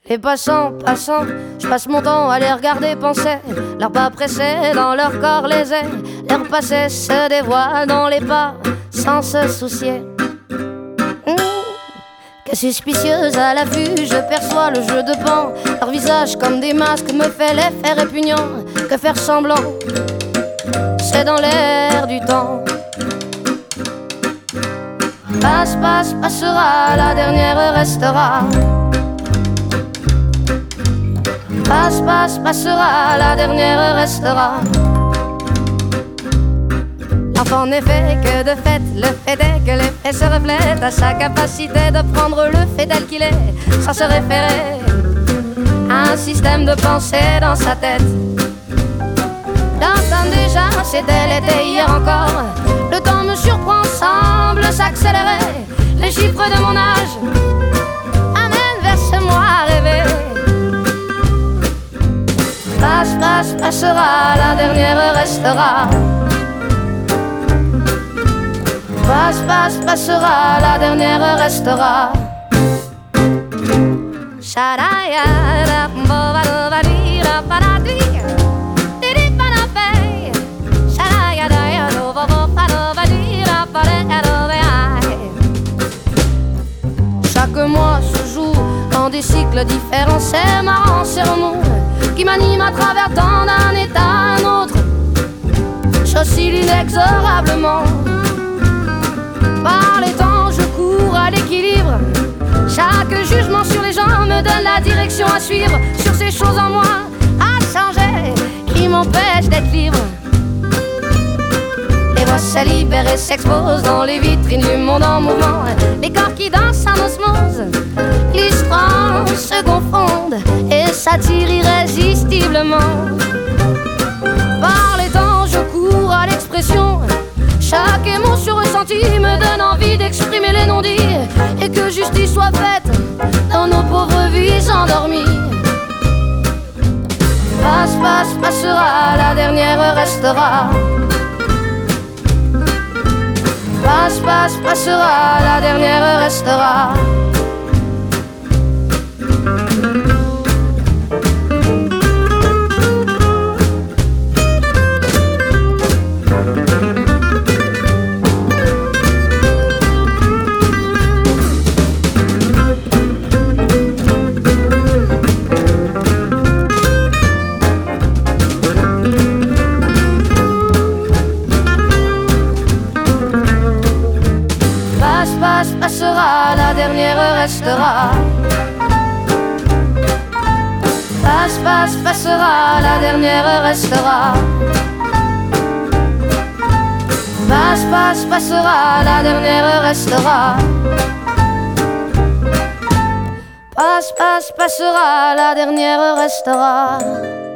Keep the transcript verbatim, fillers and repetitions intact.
Les passants, passants, je passe mon temps à les regarder penser. Leurs pas pressés dans leur corps les ailes. Leur passé se dévoile dans les pas sans se soucier. Mmh. Que suspicieuse à la vue, je perçois le jeu de pan. Leur visage comme des masques me fait l'effet répugnant. Que faire semblant, c'est dans l'air du temps. Passe, passe, passera, la dernière restera. Passe, passe, passera, la dernière restera. L'enfant n'est fait que de fait, le fait est que l'effet se reflète à sa capacité de prendre le fait tel qu'il est, sans se référer à un système de pensée dans sa tête. L'entame déjà, c'était l'été hier encore. Le temps me surprend, semble s'accélérer. Les chiffres de mon âge amènent vers ce moi rêvé. Passe, passe, passera, la dernière restera. Passe, passe, passera, la dernière restera. Chaque mois se joue dans des cycles différents. C'est marrant, c'est remous qui m'anime à travers tant d'un état à un autre. J'oscille inexorablement. Par les temps, je cours à l'équilibre. Chaque jugement sur les gens me donne la direction à suivre. Sur ces choses en moi à changer qui m'empêchent d'être libre. Les voix se libèrent et s'exposent dans les vitrines du monde en mouvement. Les corps qui dansent en osmose, l'histoire se confondent et s'attirent irrésistiblement. Par les temps, je cours à l'expression. Chaque émotion ressentie me donne envie d'exprimer les non-dits et que justice soit faite dans nos pauvres vies endormies. Passe, passe, passera, la dernière restera. Passe, passe, passera, la dernière restera. Passe, passera, la dernière restera. Passe, passe, passera, la dernière restera. Passe, passe, passera, la dernière restera. Passe, passe, passera, la dernière restera.